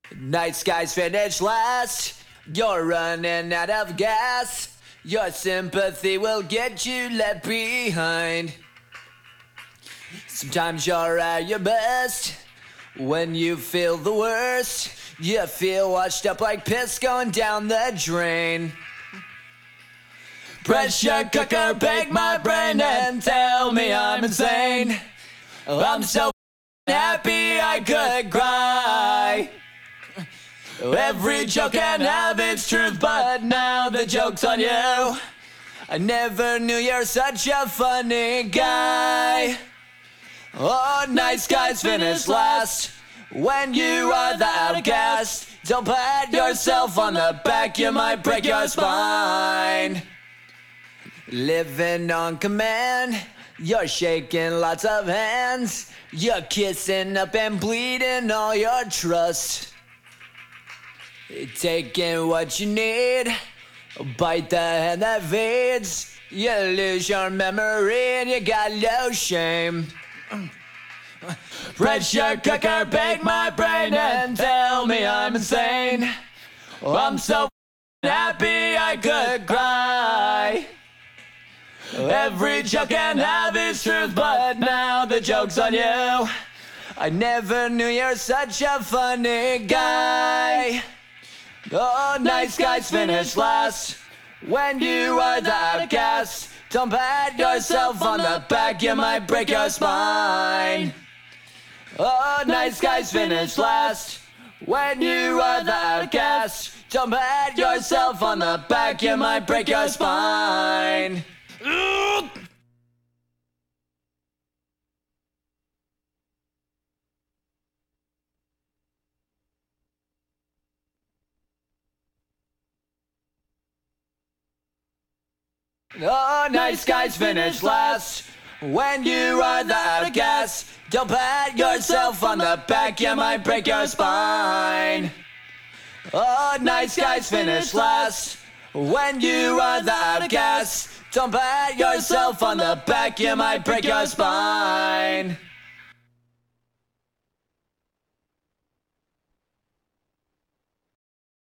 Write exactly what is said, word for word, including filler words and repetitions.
Nice guys finish last. You're running out of gas. Your sympathy will get you left behind. Sometimes you're at your best when you feel the worst. You feel washed up like piss going down the drain. Pressure cooker, bake my brain and tell me I'm insane. I'm so happy I could cry. Every joke can have its truth, but now the joke's on you. I never knew you're such a funny guy. Oh, nice guys finish last when you are the outcast. Don't pat yourself on the back, you might break your spine. Living on command, you're shaking lots of hands. You're kissing up and bleeding all your trust. Taking what you need, bite the hand that feeds. You lose your memory and you got no shame. Pressure cooker, bake my brain and tell me I'm insane. I'm so happy I could cry. Every joke can have its truth, but now the joke's on you. I never knew you're such a funny guy. Oh, nice guys finish last when you are the outcast. Don't pat yourself on the back, you might break your spine. Oh, nice guys finish last when you are the outcast. Don't pat yourself on the back, you might break your spine. Oh, nice guys finish last when you are the outcast. Don't pat yourself on the back, you might break your spine. Oh, nice guys finish last when you are the outcast. Don't pat yourself on the back, you might break your spine.